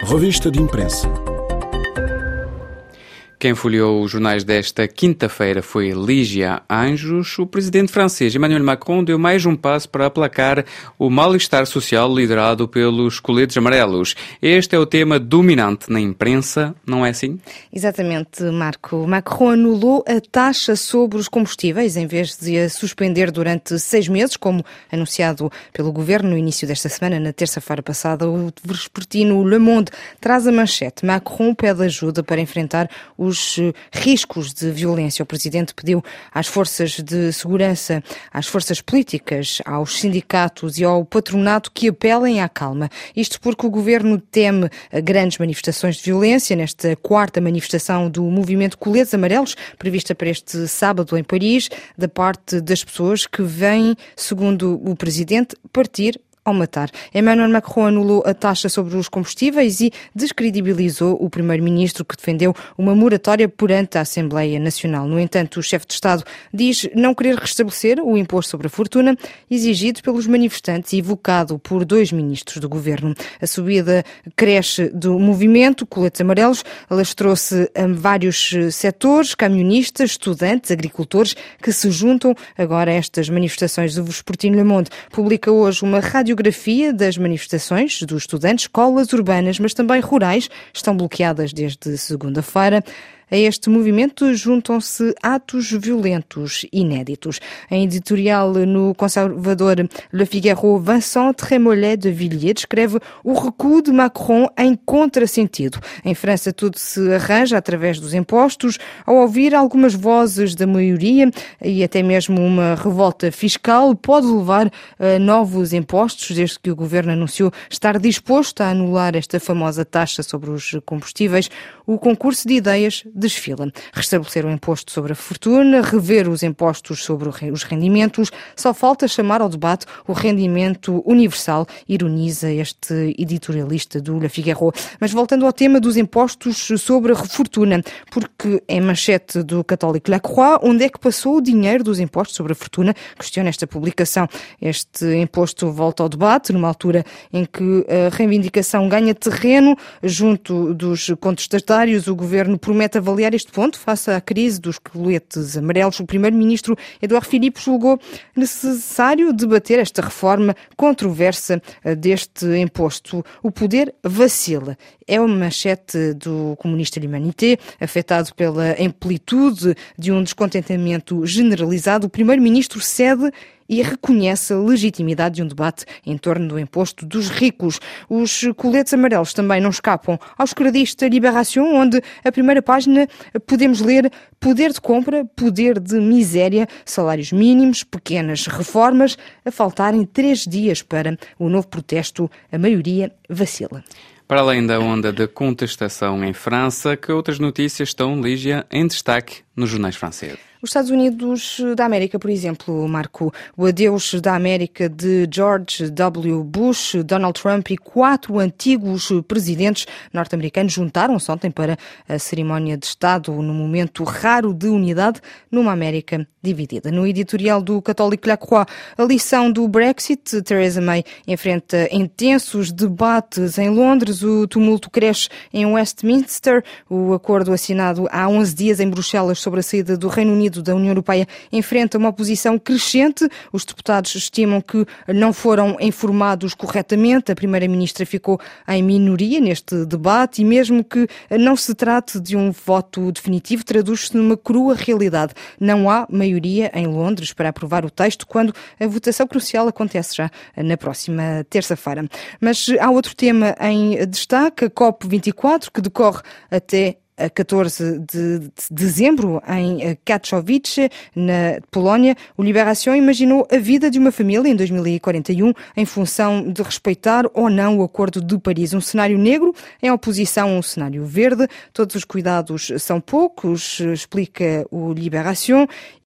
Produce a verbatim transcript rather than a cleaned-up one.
Revista de Imprensa. Quem folheou os jornais desta quinta-feira foi Lígia Anjos. O presidente francês Emmanuel Macron deu mais um passo para aplacar o mal-estar social liderado pelos coletes amarelos. Este é o tema dominante na imprensa, não é assim? Exatamente, Marco. Macron anulou a taxa sobre os combustíveis em vez de a suspender durante seis meses, como anunciado pelo governo no início desta semana, na terça-feira passada. O vespertino Le Monde traz a manchete: Macron pede ajuda para enfrentar os os riscos de violência. O presidente pediu às forças de segurança, às forças políticas, aos sindicatos e ao patronato que apelem à calma. Isto porque o governo teme grandes manifestações de violência nesta quarta manifestação do movimento Coletes Amarelos, prevista para este sábado em Paris, da parte das pessoas que vêm, segundo o presidente, partir ao matar. Emmanuel Macron anulou a taxa sobre os combustíveis e descredibilizou o primeiro-ministro, que defendeu uma moratória perante a Assembleia Nacional. No entanto, o chefe de Estado diz não querer restabelecer o imposto sobre a fortuna exigido pelos manifestantes e evocado por dois ministros do governo. A subida cresce do movimento Coletes Amarelos alastrou-se a vários setores, camionistas, estudantes, agricultores, que se juntam agora a estas manifestações. O vespertino Le Monde publica hoje uma rádio Radiografia das manifestações dos estudantes. Escolas urbanas, mas também rurais, estão bloqueadas desde segunda-feira. A este movimento juntam-se atos violentos inéditos. Em editorial no conservador Le Figaro, Vincent Trémollet de Villiers descreve o recuo de Macron em contrasentido. Em França tudo se arranja através dos impostos. Ao ouvir algumas vozes da maioria e até mesmo uma revolta fiscal, pode levar a novos impostos, desde que o governo anunciou estar disposto a anular esta famosa taxa sobre os combustíveis. O concurso de ideias desfila. Restabelecer o imposto sobre a fortuna, rever os impostos sobre os rendimentos, só falta chamar ao debate o rendimento universal, ironiza este editorialista do Le Figaro. Mas voltando ao tema dos impostos sobre a fortuna, porque é manchete do católico La Croix, onde é que passou o dinheiro dos impostos sobre a fortuna? Questiona esta publicação. Este imposto volta ao debate, numa altura em que a reivindicação ganha terreno junto dos contestatários. O governo promete avaliar este ponto face à crise dos coletes amarelos. O primeiro-ministro Édouard Philippe julgou necessário debater esta reforma controversa deste imposto. O poder vacila. É uma manchete do comunista L'Humanité, afetado pela amplitude de um descontentamento generalizado. O primeiro-ministro cede e reconhece a legitimidade de um debate em torno do imposto dos ricos. Os coletes amarelos também não escapam aos credistas Libération, onde a primeira página podemos ler poder de compra, poder de miséria, salários mínimos, pequenas reformas, a faltarem três dias para o novo protesto, a maioria vacila. Para além da onda de contestação em França, que outras notícias estão, Lígia, em destaque nos jornais franceses? Os Estados Unidos da América, por exemplo, Marco, o adeus da América de George W. Bush, Donald Trump e quatro antigos presidentes norte-americanos juntaram-se ontem para a cerimónia de Estado, num momento raro de unidade numa América dividida. No editorial do católico La Croix, a lição do Brexit, Theresa May enfrenta intensos debates em Londres, o tumulto cresce em Westminster, o acordo assinado há onze dias em Bruxelas sobre a saída do Reino Unido da União Europeia enfrenta uma oposição crescente. Os deputados estimam que não foram informados corretamente. A primeira-ministra ficou em minoria neste debate e mesmo que não se trate de um voto definitivo, traduz-se numa crua realidade. Não há maioria em Londres para aprovar o texto quando a votação crucial acontece já na próxima terça-feira. Mas há outro tema em destaque, a COP vinte e quatro, que decorre até a catorze de dezembro, em Katowice, na Polónia. O Libération imaginou a vida de uma família em dois mil e quarenta e um em função de respeitar ou não o Acordo de Paris. Um cenário negro em oposição a um cenário verde. Todos os cuidados são poucos, explica o Libération.